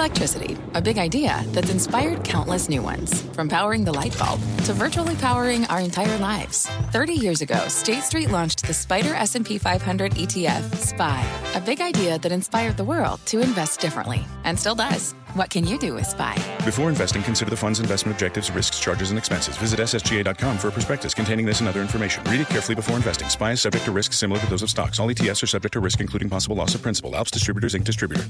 Electricity, a big idea that's inspired countless new ones. From powering the light bulb to virtually powering our entire lives. 30 years ago, State Street launched the SPDR S&P 500 ETF, SPY. A big idea that inspired the world to invest differently. And still does. What can you do with SPY? Before investing, consider the fund's investment objectives, risks, charges, and expenses. Visit ssga.com for a prospectus containing this and other information. Read it carefully before investing. SPY is subject to risks similar to those of stocks. All ETFs are subject to risk, including possible loss of principal. Alps Distributors, Inc. Distributor.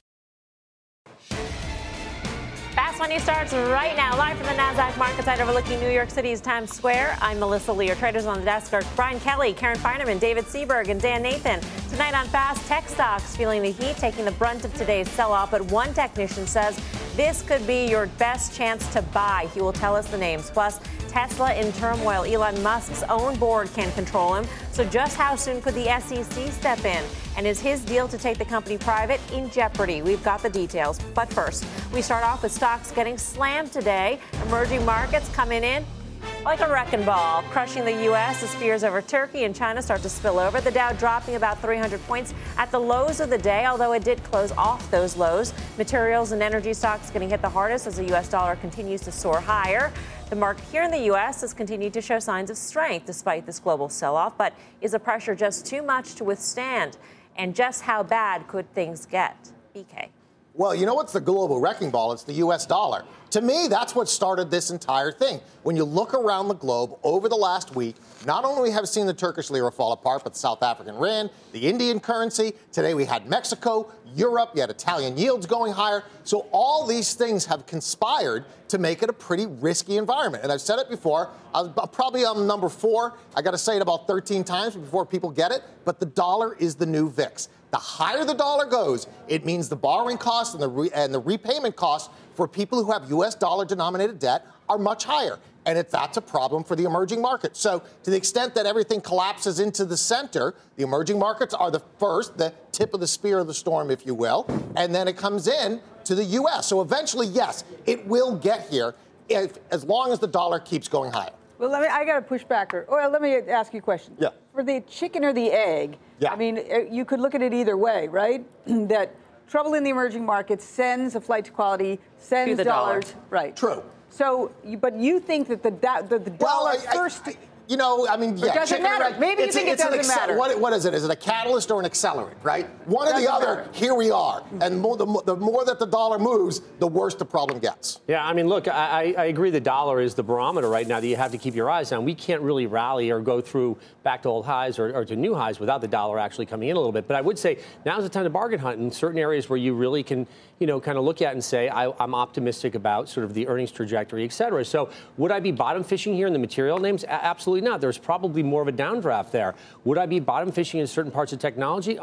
Fast Money starts right now, live from the NASDAQ market site overlooking New York City's Times Square. I'm Melissa Lee. Your traders on the desk are Brian Kelly, Karen Feinerman, David Seaberg, and Dan Nathan. Tonight on Fast, tech stocks feeling the heat, taking the brunt of today's sell-off. But one technician says this could be your best chance to buy. He will tell us the names. Plus, Tesla in turmoil. Elon Musk's own board can control him. So just how soon could the SEC step in? And is his deal to take the company private in jeopardy? We've got the details. But first, we start off with stocks getting slammed today. Emerging markets coming in like a wrecking ball, crushing the U.S. as fears over Turkey and China start to spill over. The Dow dropping about 300 points at the lows of the day, although it did close off those lows. Materials and energy stocks getting hit the hardest as the U.S. dollar continues to soar higher. The market here in the U.S. has continued to show signs of strength despite this global sell-off. But is the pressure just too much to withstand? And just how bad could things get? BK. Well, you know what's the global wrecking ball? It's the U.S. dollar. To me, that's what started this entire thing. When you look around the globe over the last week, not only have we seen the Turkish lira fall apart, but the South African rand, the Indian currency. Today we had Mexico, Europe, you had Italian yields going higher. So all these things have conspired to make it a pretty risky environment. And I've said it before, I'm probably on number 4. I got to say it about 13 times before people get it. But the dollar is the new VIX. The higher the dollar goes, it means the borrowing costs and the repayment costs for people who have U.S. dollar-denominated debt are much higher. And that's a problem for the emerging markets. So to the extent that everything collapses into the center, the emerging markets are the first, the tip of the spear of the storm, if you will. And then it comes in to the U.S. So eventually, yes, it will get here as long as the dollar keeps going higher. Well, I got to push back. Let me ask you a question. Yeah. For the chicken or the egg, yeah. I mean, you could look at it either way, right? That trouble in the emerging markets sends a flight to quality, sends the dollars. dollar. Right. True. So, but you think that the dollar first... You know, I mean, yeah. It doesn't matter. Maybe you think it doesn't matter. What is it? Is it a catalyst or an accelerant, right? One or the other, here we are. And the more that the dollar moves, the worse the problem gets. Yeah, I mean, look, I agree the dollar is the barometer right now that you have to keep your eyes on. We can't really rally or go through back to old highs or to new highs without the dollar actually coming in a little bit. But I would say now's the time to bargain hunt in certain areas where you really can, kind of look at and say, I'm optimistic about sort of the earnings trajectory, et cetera. So would I be bottom fishing here in the material names? Absolutely not. There's probably more of a downdraft there. Would I be bottom fishing in certain parts of technology?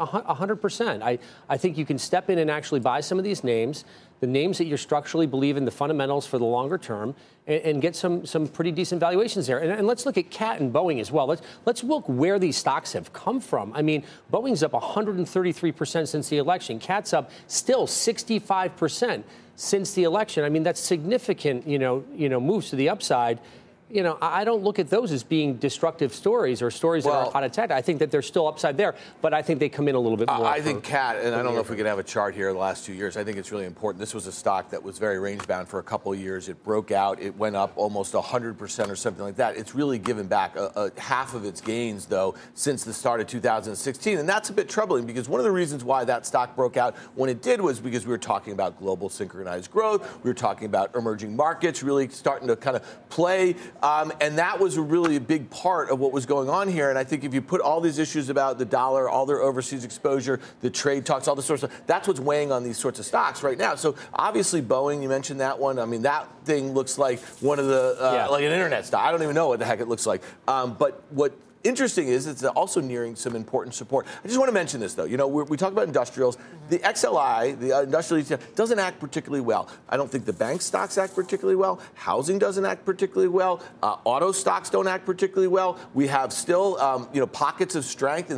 100%. I think you can step in and actually buy some of these names, the names that you structurally believe in the fundamentals for the longer term, and get some pretty decent valuations there. And let's look at Cat and Boeing as well. Let's look where these stocks have come from. I mean, Boeing's up 133% since the election. Cat's up still 65% since the election. I mean, that's significant, moves to the upside. I don't look at those as being destructive stories or stories that are out of tech. I think that they're still upside there, but I think they come in a little bit more. I think Cat, and I don't know if we can have a chart here the last 2 years. I think it's really important. This was a stock that was very range bound for a couple of years. It broke out. It went up almost 100% or something like that. It's really given back a half of its gains, though, since the start of 2016. And that's a bit troubling because one of the reasons why that stock broke out when it did was because we were talking about global synchronized growth. We were talking about emerging markets really starting to kind of play. And that was really a big part of what was going on here. And I think if you put all these issues about the dollar, all their overseas exposure, the trade talks, all this sort of stuff, that's what's weighing on these sorts of stocks right now. So obviously Boeing, you mentioned that one. I mean, that thing looks like one of the, like an internet stock. I don't even know what the heck it looks like. But what interesting is it's also nearing some important support. I just want to mention this, though. We talk about industrials. The XLI, the industrial ETF, doesn't act particularly well. I don't think the bank stocks act particularly well. Housing doesn't act particularly well. Auto stocks don't act particularly well. We have still, pockets of strength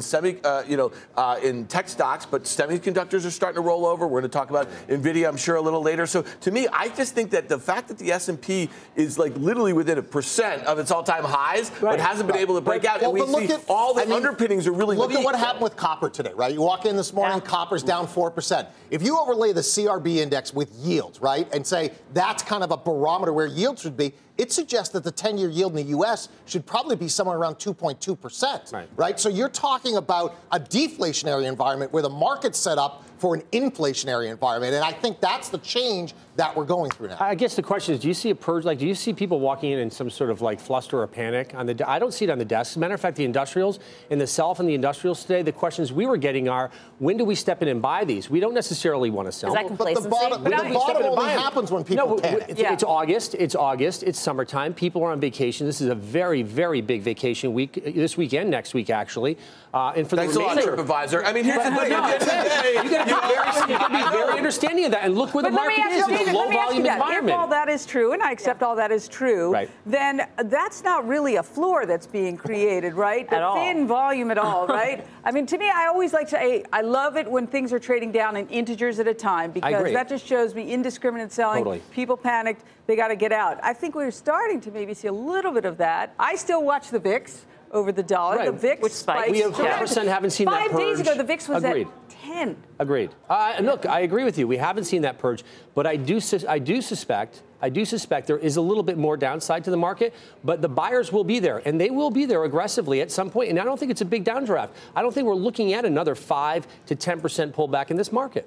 in in tech stocks, but semiconductors are starting to roll over. We're going to talk about NVIDIA, I'm sure, a little later. So to me, I just think that the fact that the S&P is like literally within 1% of its all-time highs, but hasn't been able to break out. and we see all the underpinnings are really Look at what happened with copper today, right? You walk in this morning, copper's down 4%. If you overlay the CRB index with yields, right, and say that's kind of a barometer where yields should be, it suggests that the 10-year yield in the U.S. should probably be somewhere around 2.2%, right? So you're talking about a deflationary environment where the market's set up for an inflationary environment. And I think that's the change that we're going through now. I guess the question is, do you see a purge? Like, do you see people walking in some sort of like fluster or panic on the? I don't see it on the desk. As a matter of fact, the industrials in the self and the industrials today, the questions we were getting are, when do we step in and buy these? We don't necessarily want to sell. Is that complacency? But the bottom only happens when people panic. It's August. It's August. It's summertime. People are on vacation. This is a very, very big vacation week. This weekend, next week, actually. And for Thanks the remainder, TripAdvisor. I mean, here's the thing. You got to be very understanding of that and look where the market is. It's a low-volume environment. If all that is true, and I accept all that is true, then that's not really a floor that's being created, right? At all. Thin volume at all, right? I mean, to me, I always like to say, I love it when things are trading down in integers at a time because that just shows me indiscriminate selling. Totally. People panicked. They got to get out. I think we're starting to maybe see a little bit of that. I still watch the VIX over the dollar. Right. The VIX which spiked. We have 100% haven't seen that purge. 5 days ago, the VIX was Agreed. at 10. Agreed. Look, I agree with you. We haven't seen that purge, but I do suspect there is a little bit more downside to the market, but the buyers will be there, and they will be there aggressively at some point. And I don't think it's a big downdraft. I don't think we're looking at another 5 to 10% pullback in this market.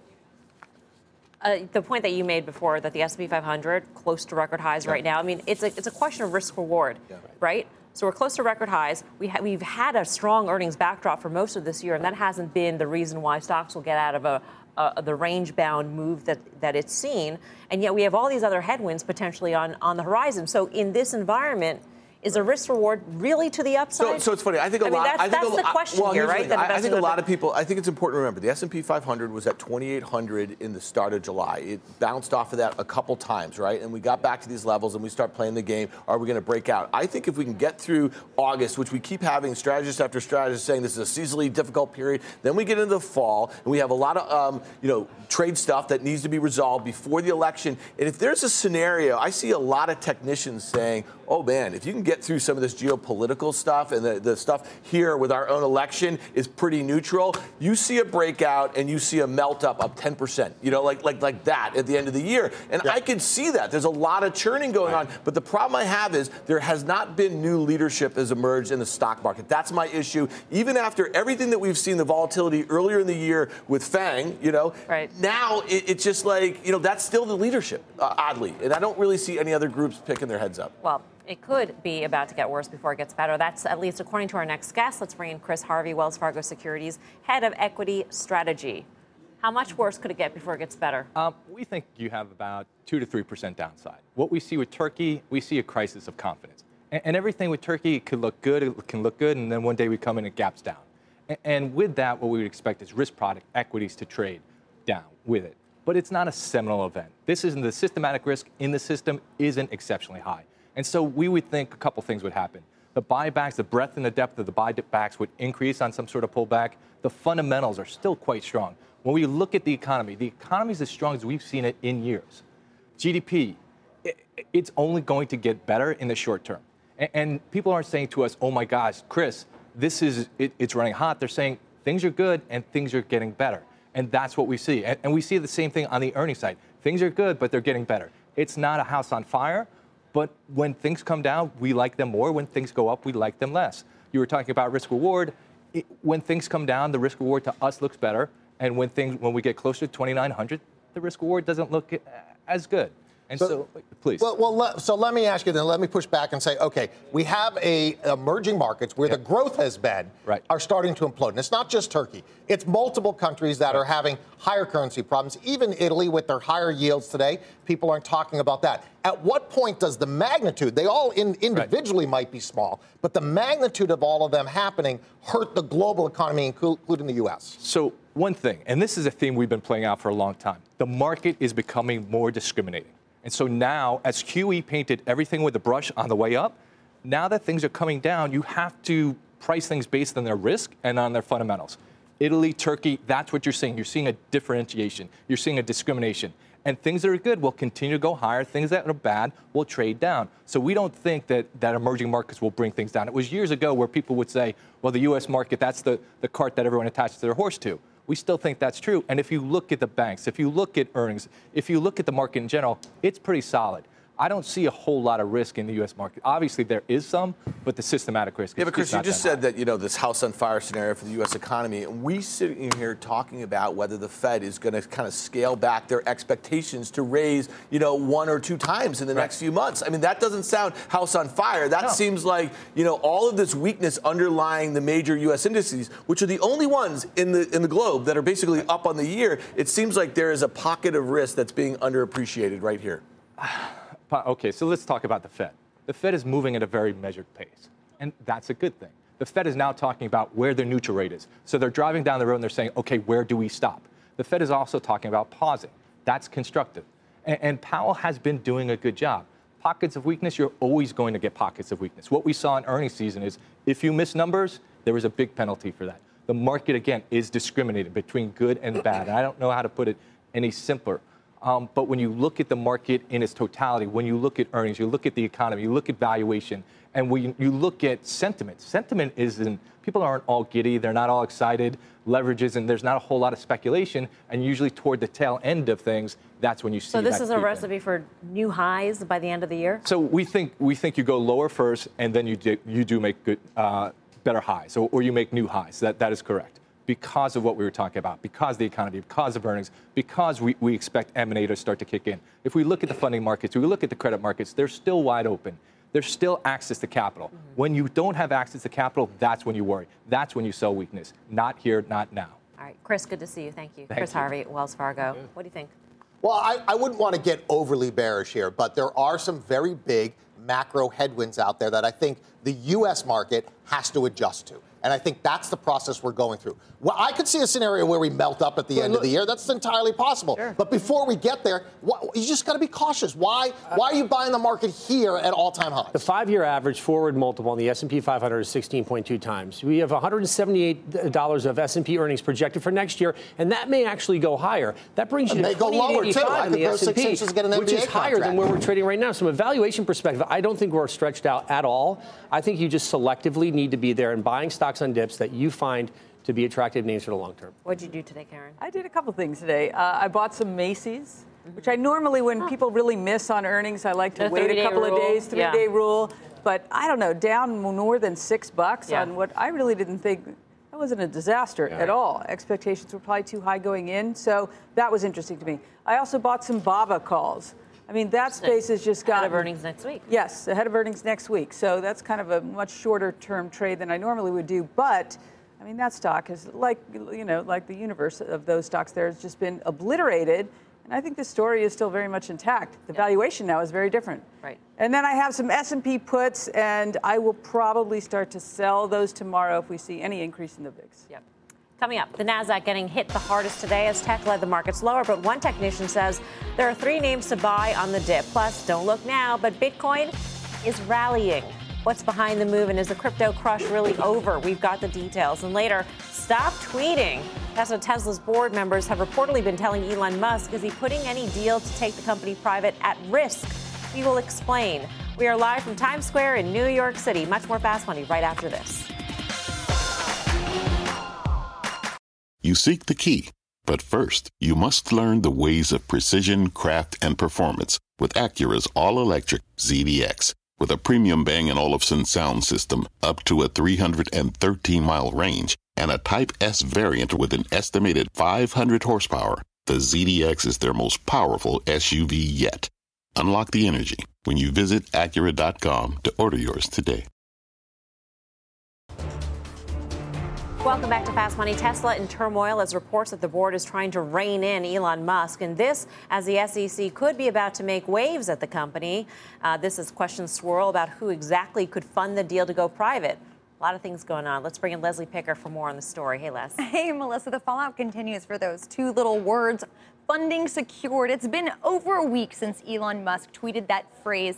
The point that you made before that the S&P 500 close to record highs right now. I mean, it's a question of risk reward, right? So we're close to record highs. We've had a strong earnings backdrop for most of this year, and that hasn't been the reason why stocks will get out of the range-bound move that it's seen. And yet we have all these other headwinds potentially on the horizon. So in this environment, is the risk reward really to the upside? So it's funny. I think a lot. That's the question here, right? I think a lot of people. I think it's important to remember the S&P 500 was at 2,800 in the start of July. It bounced off of that a couple times, right? And we got back to these levels, and we start playing the game. Are we going to break out? I think if we can get through August, which we keep having strategist after strategist saying this is a seasonally difficult period, then we get into the fall, and we have a lot of trade stuff that needs to be resolved before the election. And if there's a scenario, I see a lot of technicians saying, oh man, if you can get through some of this geopolitical stuff and the stuff here with our own election is pretty neutral, you see a breakout and you see a melt up of 10%, like that at the end of the year. And I can see that. There's a lot of churning going on. But the problem I have is there has not been new leadership has emerged in the stock market. That's my issue. Even after everything that we've seen, the volatility earlier in the year with FANG, now it's just like, that's still the leadership, oddly. And I don't really see any other groups picking their heads up. Well, it could be about to get worse before it gets better. That's at least according to our next guest. Let's bring in Chris Harvey, Wells Fargo Securities, head of equity strategy. How much worse could it get before it gets better? We think you have about 2 to 3% downside. What we see with Turkey, we see a crisis of confidence. And everything with Turkey could look good, it can look good, and then one day we come in and it gaps down. And with that, what we would expect is risk product equities to trade down with it. But it's not a seminal event. This isn't the systematic risk in the system isn't exceptionally high. And so we would think a couple things would happen. The buybacks, the breadth and the depth of the buybacks would increase on some sort of pullback. The fundamentals are still quite strong. When we look at the economy is as strong as we've seen it in years. GDP, it's only going to get better in the short term. And people aren't saying to us, oh my gosh, Chris, it's running hot. They're saying things are good and things are getting better. And that's what we see. And we see the same thing on the earnings side. Things are good, but they're getting better. It's not a house on fire. But when things come down, we like them more. When things go up, we like them less. You were talking about risk reward. When things come down, the risk reward to us looks better. And when we get closer to 2,900, the risk reward doesn't look as good. And so please. So let me ask you then, let me push back and say, okay, we have emerging markets where the growth has been are starting to implode. And it's not just Turkey. It's multiple countries that are having higher currency problems. Even Italy with their higher yields today, people aren't talking about that. At what point does the magnitude, they all individually might be small, but the magnitude of all of them happening hurt the global economy, including the U.S.? So one thing, and this is a theme we've been playing out for a long time, the market is becoming more discriminating. And so now, as QE painted everything with a brush on the way up, now that things are coming down, you have to price things based on their risk and on their fundamentals. Italy, Turkey, that's what you're seeing. You're seeing a differentiation. You're seeing a discrimination. And things that are good will continue to go higher. Things that are bad will trade down. So we don't think that emerging markets will bring things down. It was years ago where people would say, well, the U.S. market, that's the cart that everyone attaches their horse to. We still think that's true. And if you look at the banks, if you look at earnings, if you look at the market in general, it's pretty solid. I don't see a whole lot of risk in the U.S. market. Obviously, there is some, but the systematic risk is but Chris, not you just said that, this house on fire scenario for the U.S. economy, and we sitting here talking about whether the Fed is going to kind of scale back their expectations to raise, 1 or 2 times in the next few months. I mean, that doesn't sound house on fire. That seems like, all of this weakness underlying the major U.S. indices, which are the only ones in the globe that are basically up on the year. It seems like there is a pocket of risk that's being underappreciated right here. Okay, so let's talk about the Fed. The Fed is moving at a very measured pace, and that's a good thing. The Fed is now talking about where their neutral rate is. So they're driving down the road and they're saying, okay, where do we stop? The Fed is also talking about pausing. That's constructive. And Powell has been doing a good job. Pockets of weakness, you're always going to get pockets of weakness. What we saw in earnings season is if you miss numbers, there is a big penalty for that. The market, again, is discriminated between good and bad. And I don't know how to put it any simpler. But when you look at the market in its totality, when you look at earnings, you look at the economy, you look at valuation, and when you look at sentiment people aren't all giddy, they're not all excited, leverages, and there's not a whole lot of speculation, and usually toward the tail end of things, that's when you see that. So this is a recipe for new highs by the end of the year? So we think you go lower first, and then you do make good, better highs, or you make new highs. That is correct. Because of what we were talking about, because of the economy, because of earnings, because we expect M&A to start to kick in. If we look at the funding markets, we look at the credit markets, they're still wide open. There's still access to capital. Mm-hmm. When you don't have access to capital, that's when you worry. That's when you sell weakness. Not here, not now. All right, Chris, good to see you. Thank you. Chris Harvey, Wells Fargo. What do you think? Well, I wouldn't want to get overly bearish here, but there are some very big macro headwinds out there that I think the U.S. market has to adjust to. And I think that's the process we're going through. Well, I could see a scenario where we melt up at the end of the year. That's entirely possible. Sure. But before we get there, you just got to be cautious. Why are you buying the market here at all-time highs? The 5-year average forward multiple on the S&P 500 is 16.2 times. We have $178 of S&P earnings projected for next year, and that may actually go higher. That brings you to 2885 in the S&P, which is higher than where we're trading right now. So from a valuation perspective, I don't think we're stretched out at all. I think you just selectively need to be there and buying stocks on dips that you find to be attractive names for the long term. What did you do today, Karen? I did a couple things today. I bought some Macy's, which I normally, when people really miss on earnings, I like to wait a couple of days, 3-day rule. But I don't know, down more than $6 on what I really didn't think. That wasn't a disaster at all. Expectations were probably too high going in, so that was interesting to me. I also bought some BABA calls. I mean, that space has just got ahead of earnings next week. Yes, ahead of earnings next week. So that's kind of a much shorter term trade than I normally would do. But I mean, that stock has, like the universe of those stocks there has just been obliterated. And I think the story is still very much intact. The valuation now is very different. Right. And then I have some S&P puts, and I will probably start to sell those tomorrow if we see any increase in the VIX. Yep. Coming up, the Nasdaq getting hit the hardest today as tech led the markets lower, but one technician says there are 3 names to buy on the dip. Plus, don't look now, but Bitcoin is rallying. What's behind the move, and is the crypto crush really over? We've got the details. And later, stop tweeting. That's what Tesla's board members have reportedly been telling Elon Musk. Is he putting any deal to take the company private at risk? We will explain. We are live from Times Square in New York City. Much more Fast Money right after this. You seek the key, but first, you must learn the ways of precision, craft, and performance with Acura's all-electric ZDX. With a premium Bang & Olufsen sound system up to a 313-mile range and a Type S variant with an estimated 500 horsepower, the ZDX is their most powerful SUV yet. Unlock the energy when you visit Acura.com to order yours today. Welcome back to Fast Money. Tesla in turmoil as reports that the board is trying to rein in Elon Musk. And this, as the SEC could be about to make waves at the company. This is questions swirl about who exactly could fund the deal to go private. A lot of things going on. Let's bring in Leslie Picker for more on the story. Hey, Les. Hey, Melissa. The fallout continues for those 2 little words, funding secured. It's been over a week since Elon Musk tweeted that phrase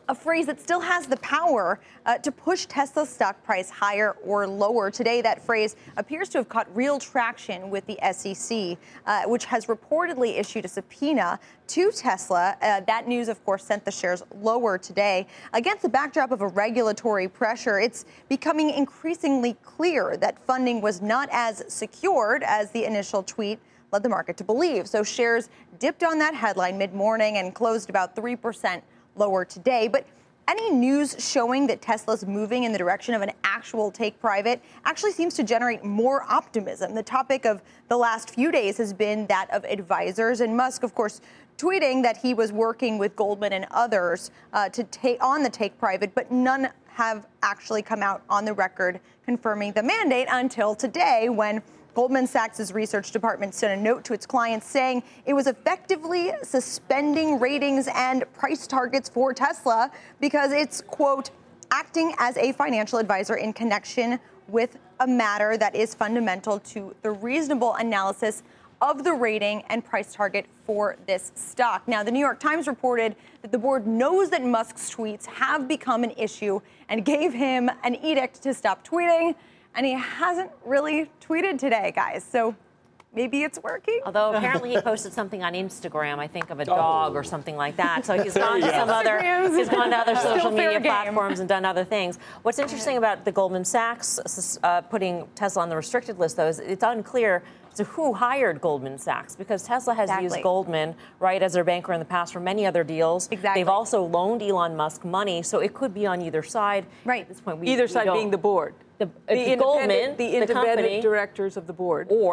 a phrase that still has the power to push Tesla's stock price higher or lower. Today, that phrase appears to have caught real traction with the SEC, which has reportedly issued a subpoena to Tesla. That news, of course, sent the shares lower today. Against the backdrop of a regulatory pressure, it's becoming increasingly clear that funding was not as secured as the initial tweet led the market to believe. So shares dipped on that headline mid-morning and closed about 3% lower today. But any news showing that Tesla's moving in the direction of an actual take private actually seems to generate more optimism. The topic of the last few days has been that of advisors, and Musk, of course, tweeting that he was working with Goldman and others to take on the take private, but none have actually come out on the record confirming the mandate until today, when Goldman Sachs' research department sent a note to its clients saying it was effectively suspending ratings and price targets for Tesla because it's, quote, acting as a financial advisor in connection with a matter that is fundamental to the reasonable analysis of the rating and price target for this stock. Now, the New York Times reported that the board knows that Musk's tweets have become an issue and gave him an edict to stop tweeting. And he hasn't really tweeted today, guys. So maybe it's working. Although apparently he posted something on Instagram, I think, of a dog or something like that. So he's gone to he's gone to other social media platforms and done other things. What's interesting about the Goldman Sachs putting Tesla on the restricted list, though, is it's unclear to who hired Goldman Sachs, because Tesla has used Goldman, right, as their banker in the past for many other deals. Exactly. They've also loaned Elon Musk money, so it could be on either side. Right. At this point, either side being the board. The Goldman, the independent company, directors of the board, or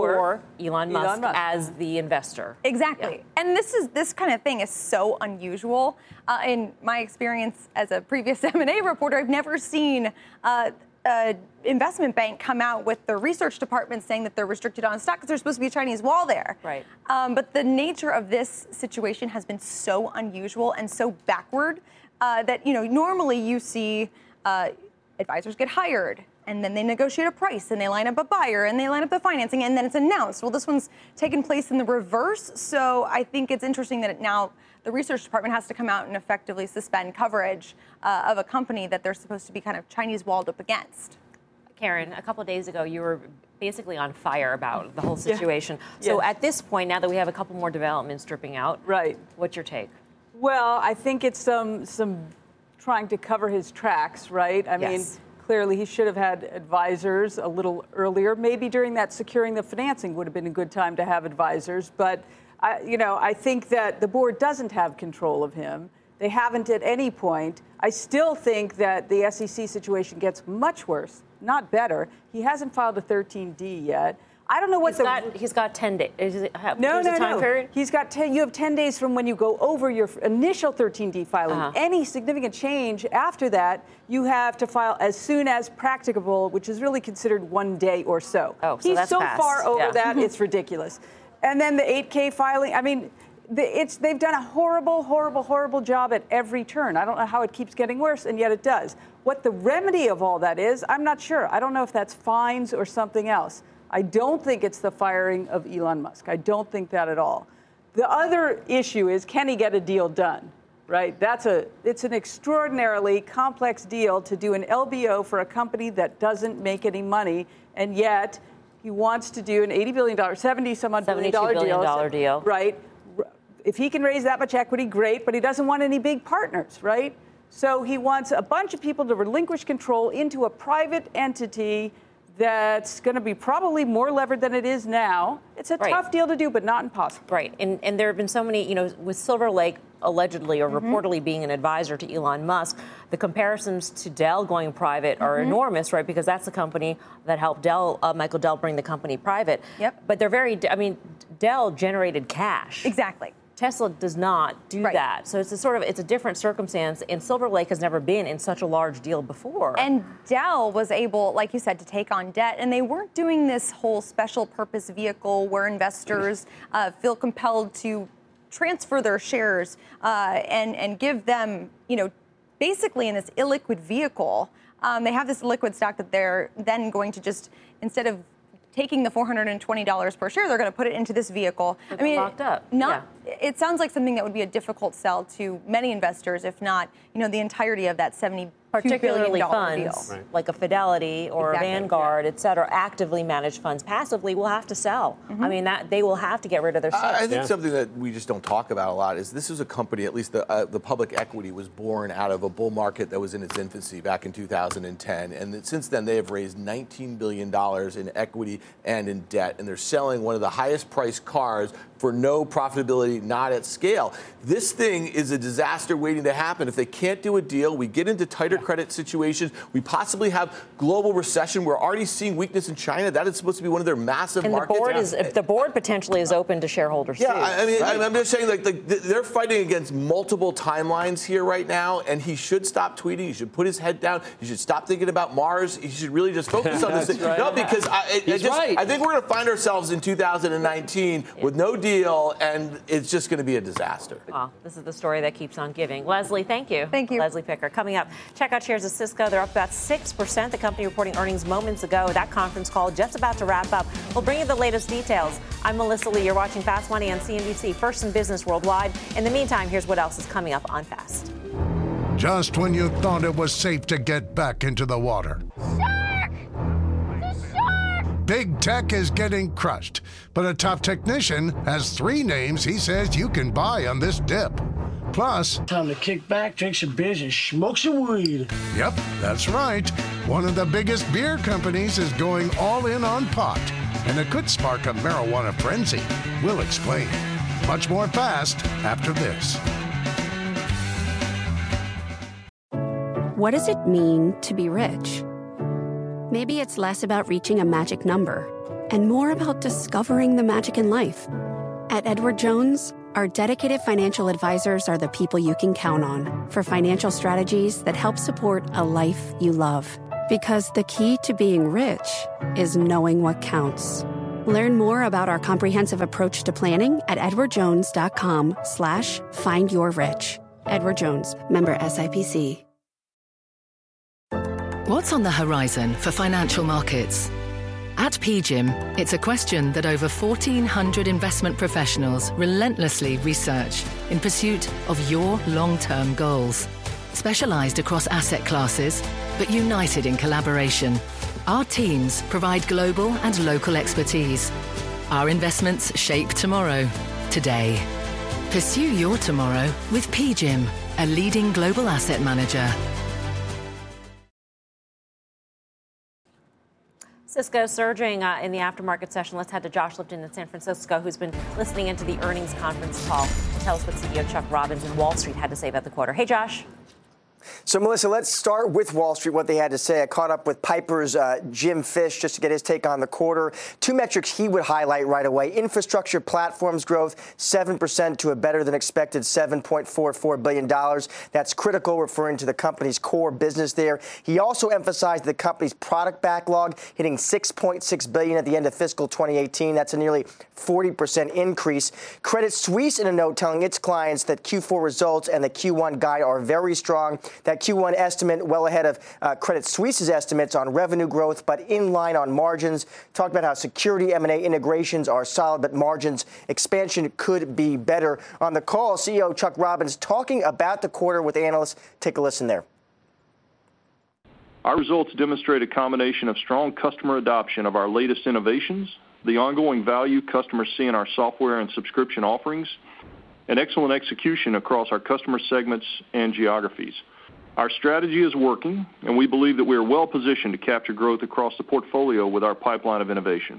Elon Musk as the investor. Exactly, and this kind of thing is so unusual. In my experience as a previous M&A reporter, I've never seen an investment bank come out with the research department saying that they're restricted on stock because there's supposed to be a Chinese wall there. Right. But the nature of this situation has been so unusual and so backward that normally you see. Advisors get hired, and then they negotiate a price, and they line up a buyer, and they line up the financing, and then it's announced. Well, this one's taken place in the reverse, so I think it's interesting that now the research department has to come out and effectively suspend coverage of a company that they're supposed to be kind of Chinese walled up against. Karen, a couple of days ago, you were basically on fire about the whole situation. So at this point, now that we have a couple more developments dripping out, right? What's your take? Well, I think it's some trying to cover his tracks, right? I mean, clearly he should have had advisors a little earlier. Maybe during that securing the financing would have been a good time to have advisors. But, I think that the board doesn't have control of him. They haven't at any point. I still think that the SEC situation gets much worse, not better. He hasn't filed a 13D yet. I don't know what he's got 10 days. No. Period? He's got 10. You have 10 days from when you go over your initial 13D filing. Any significant change after that, you have to file as soon as practicable, which is really considered 1 day or so. So he's that's so passed. far over that, it's ridiculous. And then the 8K filing. I mean, they've done a horrible job at every turn. I don't know how it keeps getting worse, and yet it does. What the remedy of all that is, I'm not sure. I don't know if that's fines or something else. I don't think it's the firing of Elon Musk. I don't think that at all. The other issue is, can he get a deal done, right? It's an extraordinarily complex deal to do an LBO for a company that doesn't make any money, and yet he wants to do an $80 billion, $70-some-odd billion deal. Right? If he can raise that much equity, great, but he doesn't want any big partners, right? So he wants a bunch of people to relinquish control into a private entity that's going to be probably more levered than it is now. It's a tough deal to do, but not impossible. Right. And there have been so many, with Silver Lake allegedly or reportedly being an advisor to Elon Musk, the comparisons to Dell going private are enormous, right? Because that's the company that helped Michael Dell bring the company private. Yep. But they're Dell generated cash. Exactly. Tesla does not do that. So it's a different circumstance, and Silver Lake has never been in such a large deal before. And Dell was able, like you said, to take on debt, and they weren't doing this whole special purpose vehicle where investors feel compelled to transfer their shares and give them, basically in this illiquid vehicle. They have this liquid stock that they're then going to just, instead of taking the $420 per share, they're going to put it into this vehicle. I mean, locked up. It sounds like something that would be a difficult sell to many investors, if not, the entirety of that $72 particularly billion funds deal. like a Fidelity or a Vanguard, et cetera, actively managed funds passively will have to sell. I mean, that they will have to get rid of their stake. I think something that we just don't talk about a lot is this is a company, at least the public equity was born out of a bull market that was in its infancy back in 2010. And since then, they have raised $19 billion in equity and in debt. And they're selling one of the highest priced cars for no profitability, not at scale. This thing is a disaster waiting to happen. If they can't do a deal, we get into tighter credit situations. We possibly have global recession. We're already seeing weakness in China. That is supposed to be one of their massive markets. And the board potentially is open to shareholders. Yeah, too. I mean, I'm just saying, like they're fighting against multiple timelines here right now, and he should stop tweeting. He should put his head down. He should stop thinking about Mars. He should really just focus on this thing. Right. No, because I think we're going to find ourselves in 2019 with no deal, and it's just going to be a disaster. Well, this is the story that keeps on giving. Leslie, thank you. Thank you. Leslie Picker. Coming up, check out shares of Cisco. They're up about 6%. The company reporting earnings moments ago. That conference call just about to wrap up. We'll bring you the latest details. I'm Melissa Lee. You're watching Fast Money on CNBC, first in business worldwide. In the meantime, here's what else is coming up on Fast. Just when you thought it was safe to get back into the water. Shark! The shark! Big tech is getting crushed, but a top technician has 3 names he says you can buy on this dip. Plus, time to kick back, drink some beers, and smoke some weed. Yep, that's right. One of the biggest beer companies is going all in on pot, and it could spark a marijuana frenzy. We'll explain. Much more Fast after this. What does it mean to be rich? Maybe it's less about reaching a magic number and more about discovering the magic in life. At Edward Jones, our dedicated financial advisors are the people you can count on for financial strategies that help support a life you love. Because the key to being rich is knowing what counts. Learn more about our comprehensive approach to planning at edwardjones.com/findyourrich. Edward Jones, member SIPC. What's on the horizon for financial markets? At PGIM, it's a question that over 1,400 investment professionals relentlessly research in pursuit of your long-term goals. Specialized across asset classes, but united in collaboration, our teams provide global and local expertise. Our investments shape tomorrow, today. Pursue your tomorrow with PGIM, a leading global asset manager. Cisco surging in the aftermarket session. Let's head to Josh Lipton in San Francisco, who's been listening into the earnings conference call. Tell us what CEO Chuck Robbins and Wall Street had to say about the quarter. Hey, Josh. So, Melissa, let's start with Wall Street, what they had to say. I caught up with Piper's Jim Fish just to get his take on the quarter. 2 metrics he would highlight right away. Infrastructure platforms growth, 7% to a better than expected $7.44 billion. That's critical, referring to the company's core business there. He also emphasized the company's product backlog hitting $6.6 billion at the end of fiscal 2018. That's a nearly 40% increase. Credit Suisse in a note telling its clients that Q4 results and the Q1 guide are very strong. That Q1 estimate well ahead of Credit Suisse's estimates on revenue growth, but in line on margins. Talked about how security M&A integrations are solid, but margins expansion could be better. On the call, CEO Chuck Robbins talking about the quarter with analysts. Take a listen there. Our results demonstrate a combination of strong customer adoption of our latest innovations, the ongoing value customers see in our software and subscription offerings, and excellent execution across our customer segments and geographies. Our strategy is working, and we believe that we are well positioned to capture growth across the portfolio with our pipeline of innovation.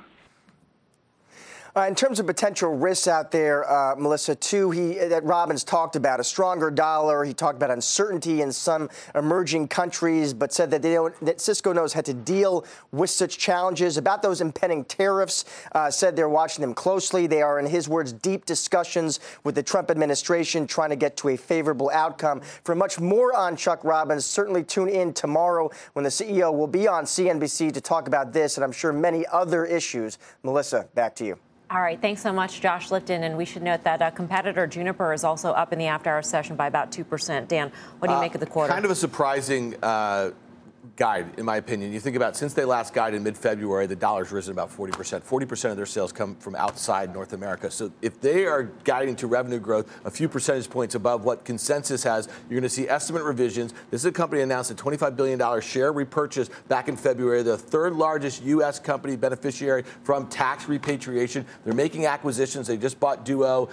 In terms of potential risks out there, Melissa, too, that Robbins talked about a stronger dollar. He talked about uncertainty in some emerging countries, but said that Cisco knows how to deal with such challenges. About those impending tariffs, said they're watching them closely. They are, in his words, deep discussions with the Trump administration, trying to get to a favorable outcome. For much more on Chuck Robbins, certainly tune in tomorrow when the CEO will be on CNBC to talk about this and I'm sure many other issues. Melissa, back to you. All right. Thanks so much, Josh Lipton. And we should note that competitor Juniper is also up in the after-hours session by about 2%. Dan, what do you make of the quarter? Kind of a surprising guide, in my opinion. You think about since they last guided in mid-February, the dollar's risen about 40%. 40% of their sales come from outside North America. So if they are guiding to revenue growth a few percentage points above what consensus has, you're going to see estimate revisions. This is a company announced a $25 billion share repurchase back in February, the third largest U.S. company beneficiary from tax repatriation. They're making acquisitions. They just bought Duo,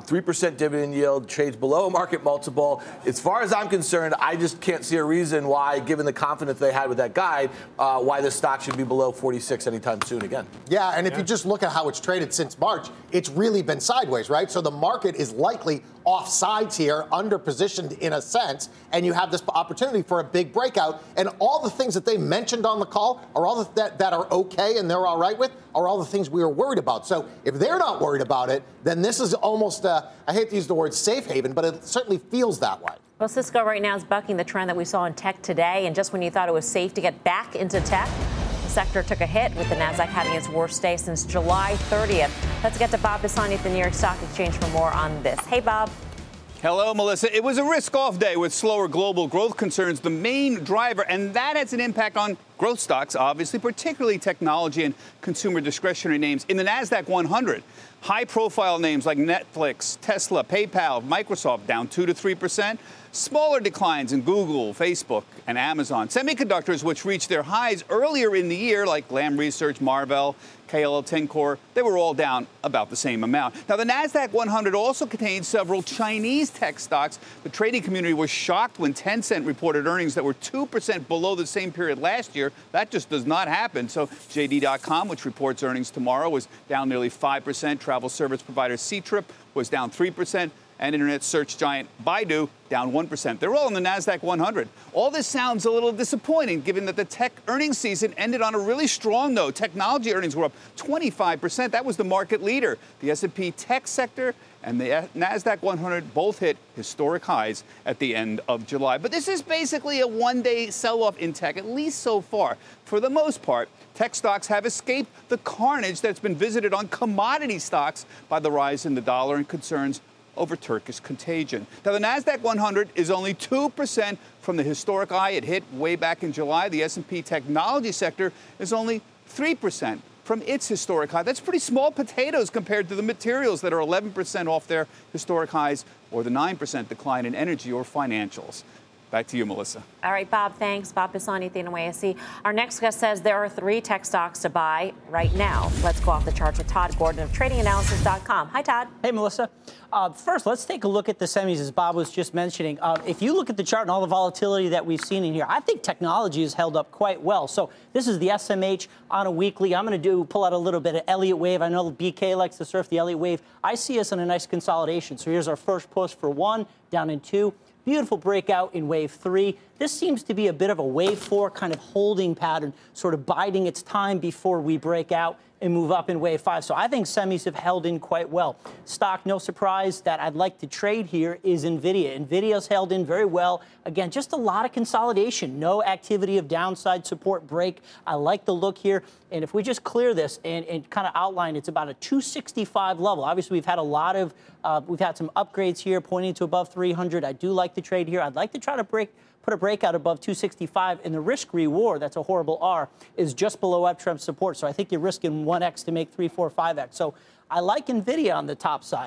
3% dividend yield, trades below a market multiple. As far as I'm concerned, I just can't see a reason why, given the confidence they had with that guide, why the stock should be below 46 anytime soon again. Yeah, and if you just look at how it's traded since March, it's really been sideways, right? So the market is likely off sides here, underpositioned in a sense, and you have this opportunity for a big breakout. And all the things that they mentioned on the call are all that are okay and they're all right with are all the things we were worried about. So if they're not worried about it, then this is almost, I hate to use the word safe haven, but it certainly feels that way. Well, Cisco right now is bucking the trend that we saw in tech today. And just when you thought it was safe to get back into tech, the sector took a hit with the Nasdaq having its worst day since July 30th. Let's get to Bob Pisani at the New York Stock Exchange for more on this. Hey, Bob. Hello, Melissa. It was a risk-off day with slower global growth concerns the main driver, and that has an impact on growth stocks, obviously, particularly technology and consumer discretionary names. In the Nasdaq 100, high-profile names like Netflix, Tesla, PayPal, Microsoft down 2 to 3%. Smaller declines in Google, Facebook, and Amazon. Semiconductors, which reached their highs earlier in the year, like Lam Research, Marvell, KLA-Tencor, they were all down about the same amount. Now, the Nasdaq 100 also contains several Chinese tech stocks. The trading community was shocked when Tencent reported earnings that were 2% below the same period last year. That just does not happen. So JD.com, which reports earnings tomorrow, was down nearly 5%. Travel service provider Ctrip was down 3%. And internet search giant Baidu down 1%. They're all in the Nasdaq 100. All this sounds a little disappointing, given that the tech earnings season ended on a really strong note. Technology earnings were up 25%. That was the market leader. The S&P tech sector and the Nasdaq 100 both hit historic highs at the end of July. But this is basically a one-day sell-off in tech, at least so far. For the most part, tech stocks have escaped the carnage that's been visited on commodity stocks by the rise in the dollar and concerns over Turkish contagion. Now, the Nasdaq 100 is only 2% from the historic high it hit way back in July. The S&P technology sector is only 3% from its historic high. That's pretty small potatoes compared to the materials that are 11% off their historic highs, or the 9% decline in energy or financials. Back to you, Melissa. All right, Bob, thanks. Bob Pisani, Athena YSE. Our next guest says there are 3 tech stocks to buy right now. Let's go off the charts with Todd Gordon of TradingAnalysis.com. Hi, Todd. Hey, Melissa. First, let's take a look at the semis, as Bob was just mentioning. If you look at the chart and all the volatility that we've seen in here, I think technology has held up quite well. So this is the SMH on a weekly. I'm going to pull out a little bit of Elliott Wave. I know BK likes to surf the Elliott Wave. I see us in a nice consolidation. So here's our first push for 1, down in 2. Beautiful breakout in wave 3. This seems to be a bit of a wave 4 kind of holding pattern, sort of biding its time before we break out and move up in wave 5. So I think semis have held in quite well. Stock, no surprise, that I'd like to trade here is NVIDIA. NVIDIA's held in very well. Again, just a lot of consolidation. No activity of downside support break. I like the look here. And if we just clear this and kind of outline, it's about a 265 level. Obviously, we've had a lot of, we've had some upgrades here pointing to above 300. I do like the trade here. I'd like to try to put a breakout above 265, and the risk reward, that's a horrible R, is just below uptrend support. So I think you're risking 1x to make 3, 4, 5x. So I like NVIDIA on the top side.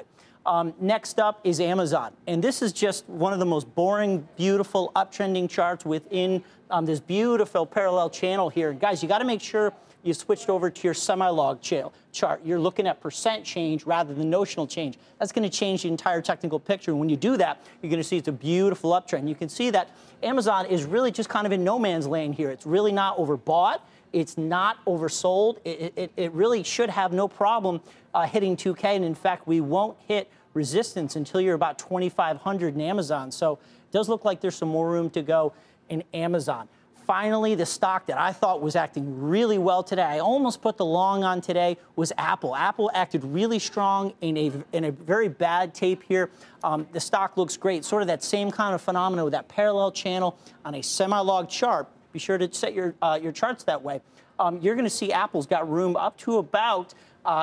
Next up is Amazon. And this is just one of the most boring, beautiful, uptrending charts within this beautiful parallel channel here. Guys, you got to make sure you switched over to your semi-log chart. You're looking at percent change rather than notional change. That's going to change the entire technical picture. And when you do that, you're going to see it's a beautiful uptrend. You can see that Amazon is really just kind of in no man's land here. It's really not overbought. It's not oversold. It really should have no problem hitting 2K. And in fact, we won't hit resistance until you're about 2,500 in Amazon. So it does look like there's some more room to go in Amazon. Finally, the stock that I thought was acting really well today, I almost put the long on today, was Apple. Apple acted really strong in a very bad tape here. The stock looks great, sort of that same kind of phenomenon with that parallel channel on a semi-log chart. Be sure to set your charts that way. You're going to see Apple's got room up to about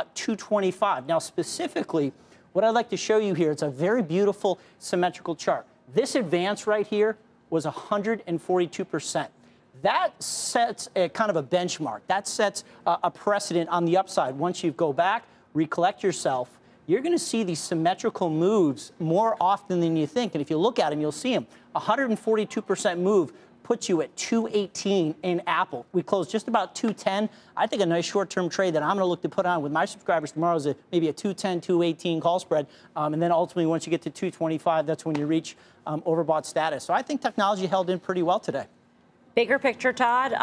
225. Now, specifically, what I'd like to show you here, it's a very beautiful symmetrical chart. This advance right here was 142%. that sets a kind of a benchmark. That sets a precedent on the upside. Once you go back, recollect yourself, you're going to see these symmetrical moves more often than you think. And if you look at them, you'll see them. 142% move puts you at 218 in Apple. We closed just about 210. I think a nice short-term trade that I'm going to look to put on with my subscribers tomorrow is maybe a 210, 218 call spread. And then ultimately, once you get to 225, that's when you reach overbought status. So I think technology held in pretty well today. Bigger picture, Todd,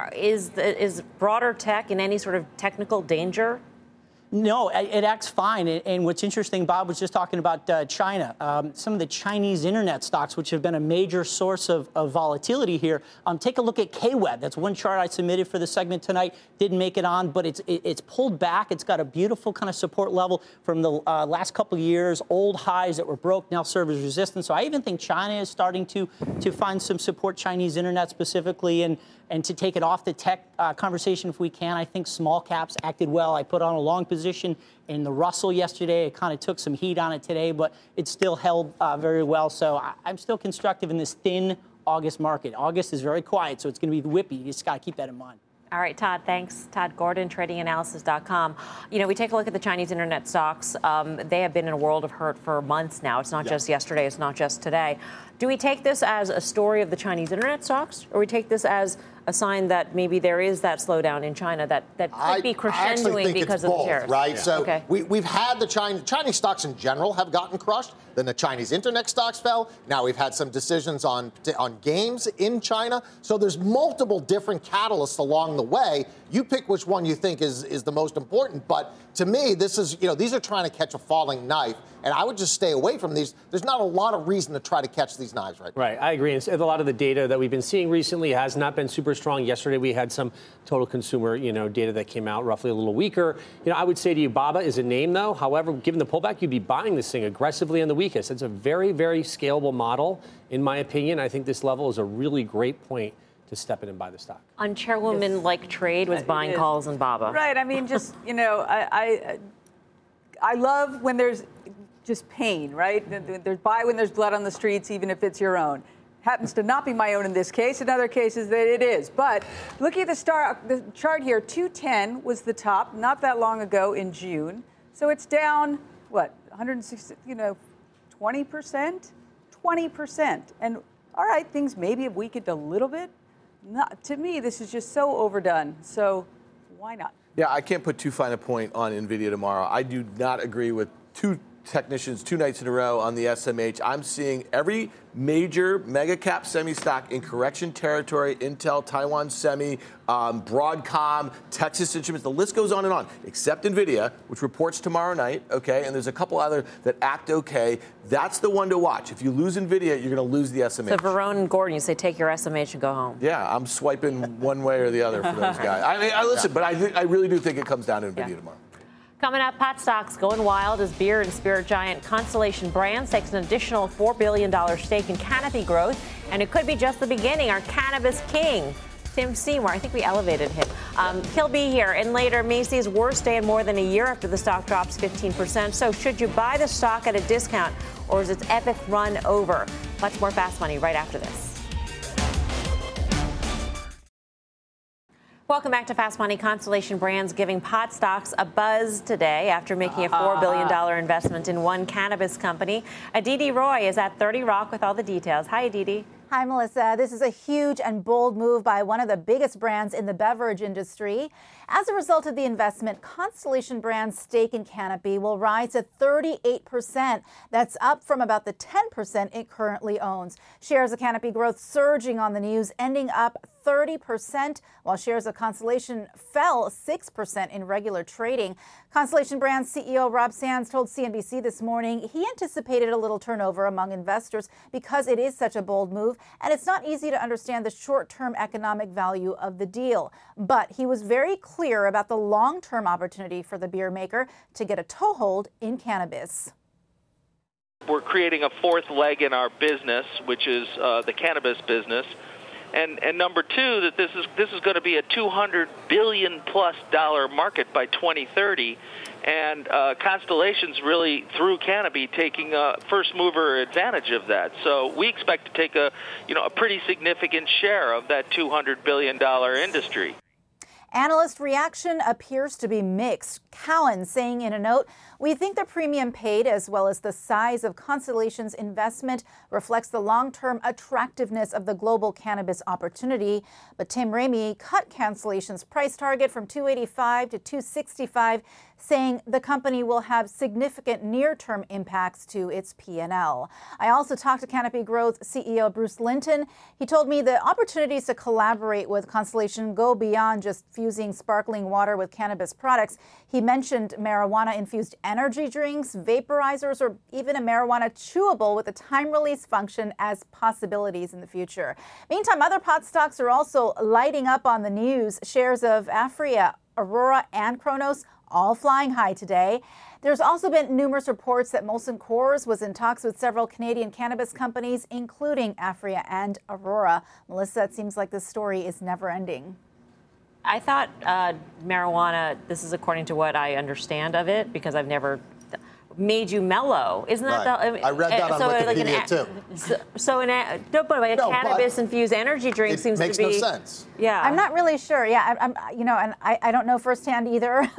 is broader tech in any sort of technical danger? No, it acts fine. And what's interesting, Bob was just talking about China. Some of the Chinese internet stocks, which have been a major source of volatility here. Take a look at KWeb. That's one chart I submitted for the segment tonight. Didn't make it on, but it's pulled back. It's got a beautiful kind of support level from the last couple of years. Old highs that were broke now serve as resistance. So I even think China is starting to find some support, Chinese internet specifically, and to take it off the tech conversation if we can. I think small caps acted well. I put on a long position in the Russell yesterday. It kind of took some heat on it today, but it still held very well. So I'm still constructive in this thin August market. August is very quiet, so it's going to be whippy. You just got to keep that in mind. All right, Todd, thanks. Todd Gordon, tradinganalysis.com. You know, we take a look at the Chinese internet stocks. They have been in a world of hurt for months now. It's not just yesterday. It's not just today. Do we take this as a story of the Chinese internet stocks, or we take this as a sign that maybe there is that slowdown in China that could be crescendoing because of the tariffs? Right? Yeah. So we've had the Chinese stocks in general have gotten crushed. Then the Chinese internet stocks fell. Now we've had some decisions on games in China. So there's multiple different catalysts along the way. You pick which one you think is the most important. But to me, this is, these are trying to catch a falling knife. And I would just stay away from these. There's not a lot of reason to try to catch these knives right now. Right, I agree. And a lot of the data that we've been seeing recently has not been super strong. Yesterday, we had some total consumer, data that came out roughly a little weaker. I would say to you, BABA is a name, though. However, given the pullback, you'd be buying this thing aggressively on the weakest. It's a very, very scalable model, in my opinion. I think this level is a really great point to step in and buy the stock. On chairwoman-like trade was buying calls in BABA. Right. I mean, just, I love when there's just pain, right? There's buy when there's blood on the streets, even if it's your own. Happens to not be my own in this case. In other cases, that it is. But looking at the chart here, 210 was the top not that long ago in June. So it's down, 160, 20%? 20%. And all right, things maybe have weakened a little bit. To me, this is just so overdone. So why not? Yeah, I can't put too fine a point on NVIDIA tomorrow. I do not agree with two technicians 2 nights in a row on the SMH. I'm seeing every major mega cap semi stock in correction territory. Intel, Taiwan Semi, Broadcom, Texas Instruments. The list goes on, except NVIDIA, which reports tomorrow night. Okay, and there's a couple other that act okay. That's the one to watch. If you lose NVIDIA, you're going to lose the SMH. So Verone and Gordon, you say take your SMH and go home. Yeah, I'm swiping one way or the other for those guys. I mean, listen, but I really do think it comes down to NVIDIA tomorrow. Coming up, pot stocks going wild as beer and spirit giant Constellation Brands takes an additional $4 billion stake in Canopy Growth. And it could be just the beginning. Our cannabis king, Tim Seymour, I think we elevated him. He'll be here. And later, Macy's worst day in more than a year after the stock drops 15%. So should you buy the stock at a discount, or is its epic run over? Much more Fast Money right after this. Welcome back to Fast Money. Constellation Brands giving pot stocks a buzz today after making a $4 billion investment in one cannabis company. Aditi Roy is at 30 Rock with all the details. Hi, Aditi. Hi, Melissa. This is a huge and bold move by one of the biggest brands in the beverage industry. As a result of the investment, Constellation Brands' stake in Canopy will rise to 38%. That's up from about the 10% it currently owns. Shares of Canopy Growth surging on the news, ending up 30%, while shares of Constellation fell 6% in regular trading. Constellation Brands CEO Rob Sands told CNBC this morning he anticipated a little turnover among investors because it is such a bold move, and it's not easy to understand the short-term economic value of the deal. But he was very clear about the long-term opportunity for the beer maker to get a toehold in cannabis. We're creating a fourth leg in our business, which is the cannabis business. And number two, that this is going to be a $200 billion+ market by 2030, And Constellation's really, through Canopy, taking a first-mover advantage of that. So we expect to take a pretty significant share of that $200 billion industry. Analyst reaction appears to be mixed. Cowen saying in a note, "We think the premium paid, as well as the size of Constellation's investment, reflects the long-term attractiveness of the global cannabis opportunity." But Tim Ramey cut Constellation's price target from $285 to $265, saying the company will have significant near-term impacts to its P&L. I also talked to Canopy Growth CEO Bruce Linton. He told me the opportunities to collaborate with Constellation go beyond just fusing sparkling water with cannabis products. He mentioned marijuana-infused energy drinks, vaporizers, or even a marijuana chewable with a time-release function as possibilities in the future. Meantime, other pot stocks are also lighting up on the news. Shares of Aphria, Aurora, and Cronos all flying high today. There's also been numerous reports that Molson Coors was in talks with several Canadian cannabis companies, including Aphria and Aurora. Melissa, it seems like this story is never ending. I thought marijuana, this is according to what I understand of it, because I've never made you mellow. Isn't that right. I read that on Wikipedia too. But cannabis-infused energy drink seems to be... Makes no sense. Yeah. I'm not really sure. Yeah, and I don't know firsthand either.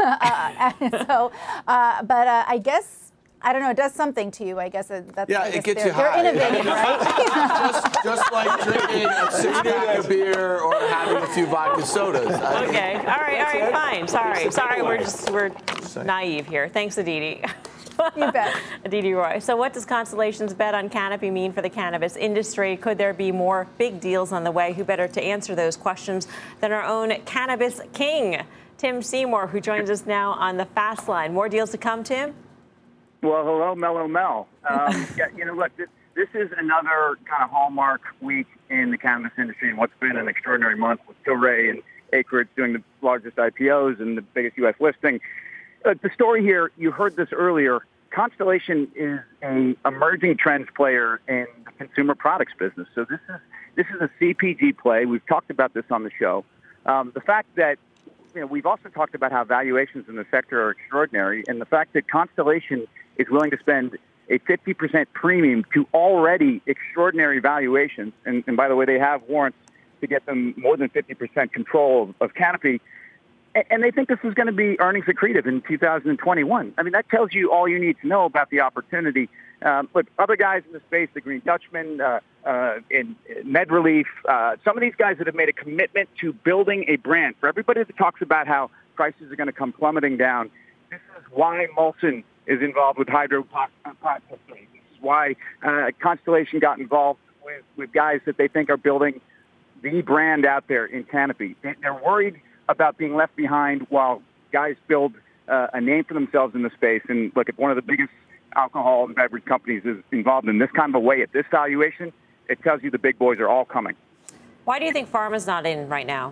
But I guess, I don't know, it does something to you, I guess. It gets you high. They're innovative, right? just like drinking a 6-pack of beer or having a few vodka sodas. Okay. All right, fine. Sorry, we're naive here. Thanks, Aditi. You bet. Aditi Roy. So what does Constellation's bet on Canopy mean for the cannabis industry? Could there be more big deals on the way? Who better to answer those questions than our own cannabis king, Tim Seymour, who joins us now on the Fast Line. More deals to come, Tim? Well, hello, Mellow Mel. Look, this is another kind of hallmark week in the cannabis industry and what's been an extraordinary month with Tilray and Acreage doing the largest IPOs and the biggest U.S. listing. The story here, you heard this earlier, Constellation is an emerging trends player in the consumer products business. So this is a CPG play. We've talked about this on the show. The fact that we've also talked about how valuations in the sector are extraordinary, and the fact that Constellation is willing to spend a 50% premium to already extraordinary valuations, and by the way, they have warrants to get them more than 50% control of Canopy, and they think this is going to be earnings accretive in 2021. I mean, that tells you all you need to know about the opportunity. Look, other guys in the space, the Green Dutchman, in MedRelief, some of these guys that have made a commitment to building a brand. For everybody that talks about how prices are going to come plummeting down, this is why Molson is involved with hydroponics. This is why Constellation got involved with guys that they think are building the brand out there in Canopy. They're worried about being left behind while guys build a name for themselves in the space. And look, if one of the biggest alcohol and beverage companies is involved in this kind of a way at this valuation, it tells you the big boys are all coming. Why do you think pharma's not in right now?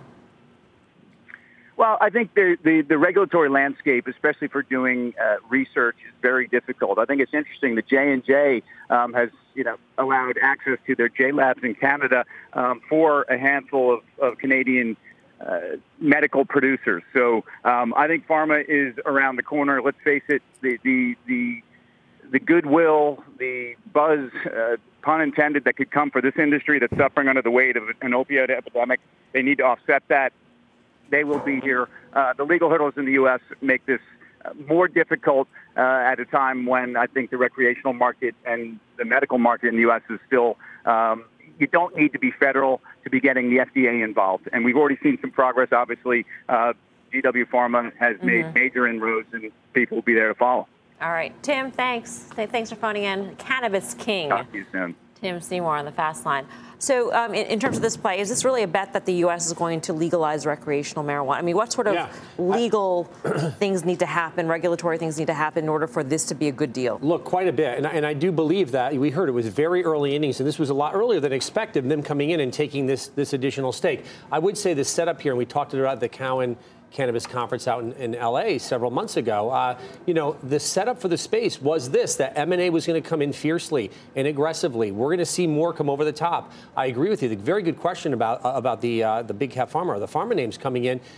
Well, I think the regulatory landscape, especially for doing research, is very difficult. I think it's interesting that J&J has allowed access to their J Labs in Canada for a handful of Canadian medical producers. So I think pharma is around the corner. Let's face it, the goodwill, the buzz, pun intended, that could come for this industry that's suffering under the weight of an opioid epidemic, they need to offset that. They will be here. The legal hurdles in the U.S. make this more difficult at a time when I think the recreational market and the medical market in the U.S. is still you don't need to be federal to be getting the FDA involved. And we've already seen some progress, obviously. GW Pharma has made major inroads, and people will be there to follow. All right. Tim, thanks. Thanks for phoning in. Cannabis King. Talk to you soon. Tim Seymour on the Fast Line. So in terms of this play, is this really a bet that the U.S. is going to legalize recreational marijuana? I mean, what sort of legal things need to happen, regulatory things need to happen in order for this to be a good deal? Look, quite a bit. And I do believe that. We heard it was very early innings, and this was a lot earlier than expected, them coming in and taking this additional stake. I would say the setup here, and we talked about the Cowen Cannabis Conference out in L.A. several months ago. The setup for the space was this, that M&A was going to come in fiercely and aggressively. We're going to see more come over the top. I agree with you. The very good question about the big cap pharma, or the pharma names coming in.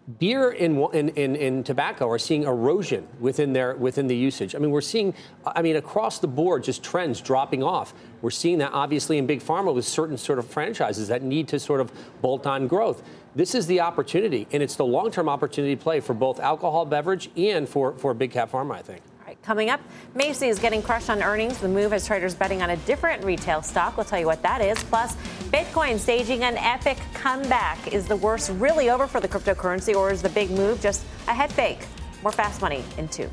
beer and tobacco are seeing erosion within the usage. I mean, we're seeing, across the board, just trends dropping off. We're seeing that obviously in big pharma with certain sort of franchises that need to sort of bolt on growth. This is the opportunity, and it's the long-term opportunity play for both alcohol beverage and for big cap pharma, I think. All right, coming up, Macy's getting crushed on earnings. The move has traders betting on a different retail stock. We'll tell you what that is. Plus, Bitcoin staging an epic comeback. Is the worst really over for the cryptocurrency, or is the big move just a head fake? More Fast Money in 2.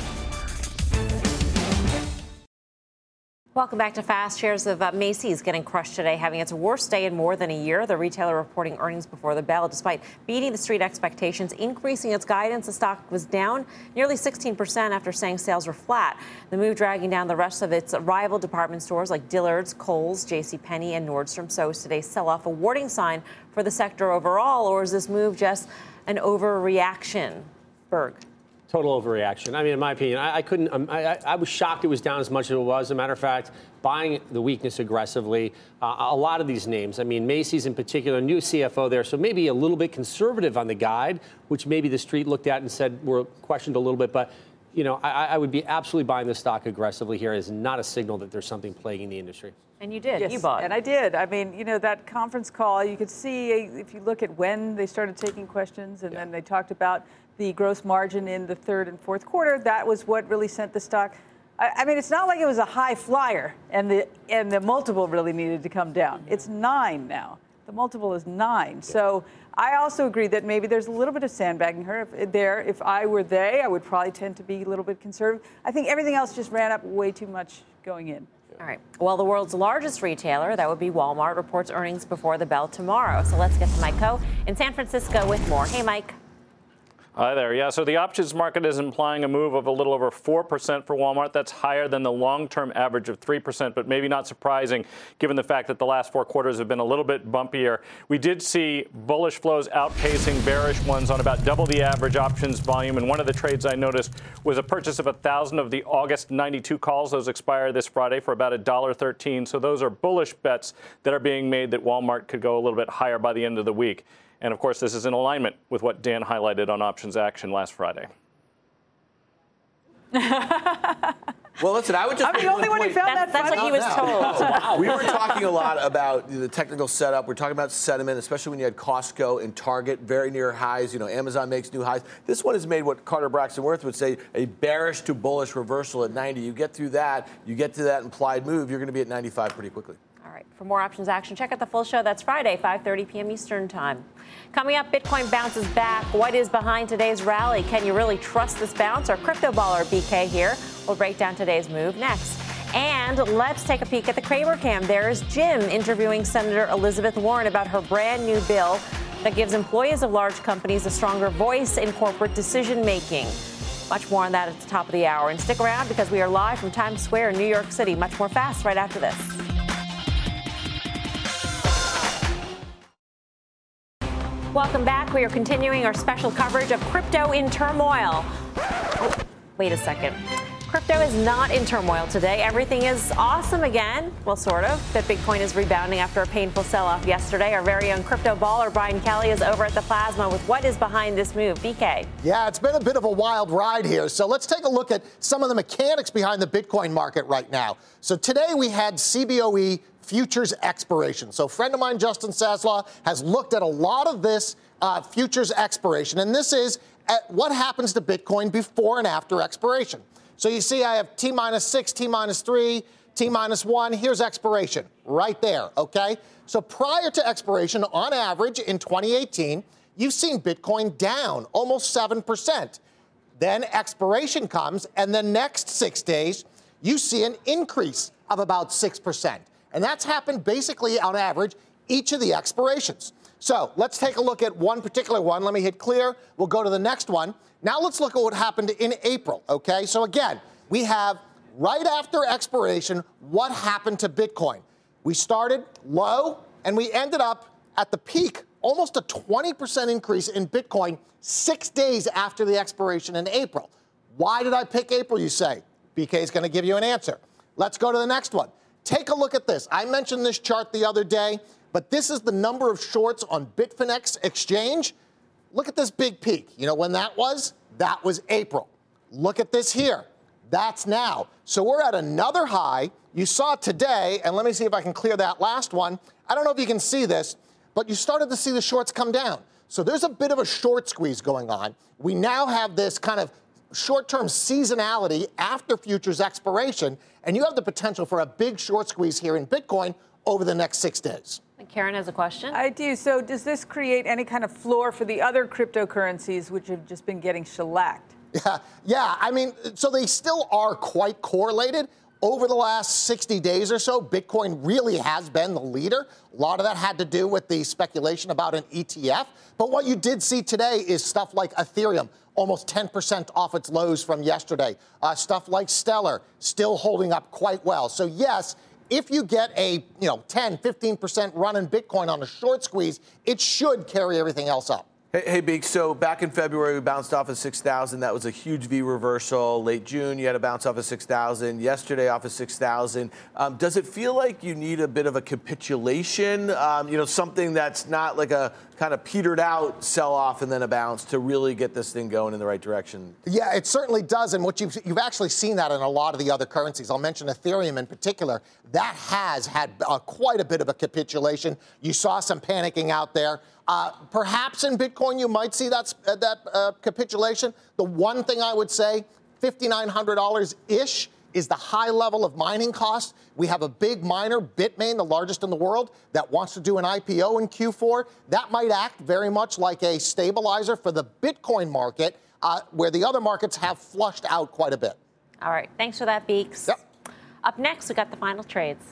Welcome back to Fast. Shares of Macy's getting crushed today, having its worst day in more than a year. The retailer reporting earnings before the bell, despite beating the street expectations, increasing its guidance. The stock was down nearly 16% after saying sales were flat. The move dragging down the rest of its rival department stores like Dillard's, Kohl's, JCPenney, and Nordstrom. So is today's sell-off a warning sign for the sector overall, or is this move just an overreaction? Berg. Total overreaction. I mean, in my opinion, I was shocked it was down as much as it was. As a matter of fact, buying the weakness aggressively. A lot of these names, I mean, Macy's in particular, new CFO there, so maybe a little bit conservative on the guide, which maybe the street looked at and said were questioned a little bit. But, you know, I would be absolutely buying the stock aggressively here. It's not a signal that there's something plaguing the industry. And you did. Yes, you bought. And I did. I mean, you know, that conference call, you could see if you look at when they started taking questions and then they talked about the gross margin in the third and fourth quarter. That was what really sent the stock. I mean, it's not like it was a high flyer and the multiple really needed to come down. It's 9 now. The multiple is 9. Yeah. So I also agree that maybe there's a little bit of sandbagging her there. If I were I would probably tend to be a little bit conservative. I think everything else just ran up way too much going in. All right. Well, the world's largest retailer, that would be Walmart, reports earnings before the bell tomorrow. So let's get to Mike Coe in San Francisco with more. Hey, Mike. Hi there. Yeah, so the options market is implying a move of a little over 4% for Walmart. That's higher than the long-term average of 3%, but maybe not surprising given the fact that the last 4 quarters have been a little bit bumpier. We did see bullish flows outpacing bearish ones on about double the average options volume. And one of the trades I noticed was a purchase of 1,000 of the August 92 calls. Those expire this Friday for about $1.13. So those are bullish bets that are being made that Walmart could go a little bit higher by the end of the week. And, of course, this is in alignment with what Dan highlighted on Options Action last Friday. Well, listen, I would just... I'm the only one who found that That's what he was told. We were talking a lot about the technical setup. We're talking about sentiment, especially when you had Costco and Target very near highs. You know, Amazon makes new highs. This one has made what Carter Braxton Worth would say a bearish to bullish reversal at 90. You get through that, you get to that implied move, you're going to be at 95 pretty quickly. All right. For more Options Action, check out the full show. That's Friday, 5:30 p.m. Eastern Time. Coming up, Bitcoin bounces back. What is behind today's rally? Can you really trust this bounce? Our crypto baller BK here. We'll break down today's move next. And let's take a peek at the Kramer Cam. There's Jim interviewing Senator Elizabeth Warren about her brand new bill that gives employees of large companies a stronger voice in corporate decision making. Much more on that at the top of the hour. And stick around because we are live from Times Square in New York City. Much more Fast right after this. Welcome back. We are continuing our special coverage of crypto in turmoil. Oh, wait a second. Crypto is not in turmoil today. Everything is awesome again. Well, sort of. But Bitcoin is rebounding after a painful sell-off yesterday. Our very own crypto baller, Brian Kelly, is over at the Plasma with what is behind this move. BK. Yeah, it's been a bit of a wild ride here. So let's take a look at some of the mechanics behind the Bitcoin market right now. So today we had CBOE futures expiration. So a friend of mine, Justin Saslaw, has looked at a lot of this futures expiration. And this is at what happens to Bitcoin before and after expiration. So you see I have T-6, T-3, T-1. Here's expiration right there, okay? So prior to expiration, on average in 2018, you've seen Bitcoin down almost 7%. Then expiration comes, and the next 6 days, you see an increase of about 6%. And that's happened basically on average each of the expirations. So let's take a look at one particular one. Let me hit clear. We'll go to the next one. Now let's look at what happened in April, okay? So again, we have right after expiration, what happened to Bitcoin? We started low and we ended up at the peak, almost a 20% increase in Bitcoin 6 days after the expiration in April. Why did I pick April, you say? BK is going to give you an answer. Let's go to the next one. Take a look at this. I mentioned this chart the other day, but this is the number of shorts on Bitfinex exchange. look at this big peak. You know when that was? That was April. Look at this here. That's now. So we're at another high. You saw it today, and let me see if I can clear that last one. I don't know if you can see this, but you started to see the shorts come down. So there's a bit of a short squeeze going on. We now have this kind of short-term seasonality after futures expiration, and you have the potential for a big short squeeze here in Bitcoin over the next 6 days. Karen has a question. I do. So does this create any kind of floor for the other cryptocurrencies which have just been getting shellacked? Yeah. I mean, so they still are quite correlated. Over the last 60 days or so, Bitcoin really has been the leader. A lot of that had to do with the speculation about an ETF. But what you did see today is stuff like Ethereum, almost 10% off its lows from yesterday. Stuff like Stellar, still holding up quite well. So yes, if you get a 10, 15% run in Bitcoin on a short squeeze, it should carry everything else up. Hey, Beek, so back in February, we bounced off of 6,000. That was a huge V reversal. Late June, you had to bounce off of 6,000. Yesterday, off of 6,000. Does it feel like you need a bit of a capitulation, something that's not like a kind of petered out sell-off and then a bounce to really get this thing going in the right direction? Yeah, it certainly does. And what you've actually seen that in a lot of the other currencies. I'll mention Ethereum in particular. That has had quite a bit of a capitulation. You saw some panicking out there. Perhaps in Bitcoin, you might see that capitulation. The one thing I would say, $5,900-ish is the high level of mining cost. We have a big miner, Bitmain, the largest in the world, that wants to do an IPO in Q4. That might act very much like a stabilizer for the Bitcoin market, where the other markets have flushed out quite a bit. All right. Thanks for that, Beeks. Yep. Up next, we got the final trades.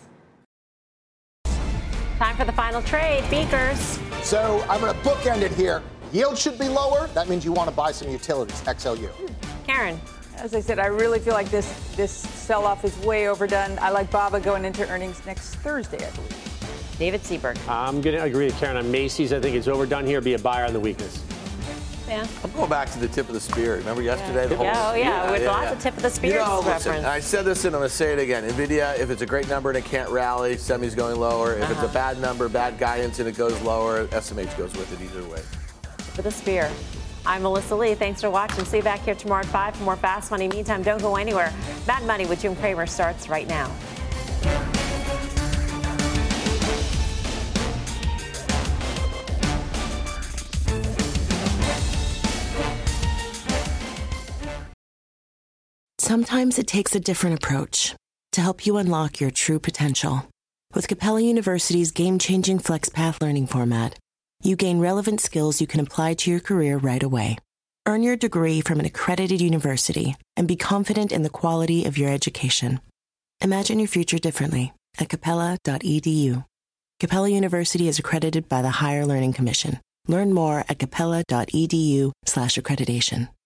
Time for the final trade, Beakers. So I'm going to bookend it here. Yield should be lower. That means you want to buy some utilities, XLU. Karen. As I said, I really feel like this sell-off is way overdone. I like BABA going into earnings next Thursday, I believe. David Seaberg. I'm going to agree with Karen on Macy's. I think it's overdone here. Be a buyer on the weakness. Yeah. I'm going back to the tip of the spear. Remember yesterday? With lots of tip of the spear reference. Listen, I said this and I'm going to say it again. NVIDIA, if it's a great number and it can't rally, semi's going lower. If it's a bad number, bad guidance, and it goes lower, SMH goes with it either way. Tip of the spear. I'm Melissa Lee. Thanks for watching. See you back here tomorrow at 5 for more Fast Money. Meantime, don't go anywhere. Mad Money with Jim Cramer starts right now. Sometimes it takes a different approach to help you unlock your true potential. With Capella University's game-changing FlexPath learning format, you gain relevant skills you can apply to your career right away. Earn your degree from an accredited university and be confident in the quality of your education. Imagine your future differently at capella.edu. Capella University is accredited by the Higher Learning Commission. Learn more at capella.edu/accreditation.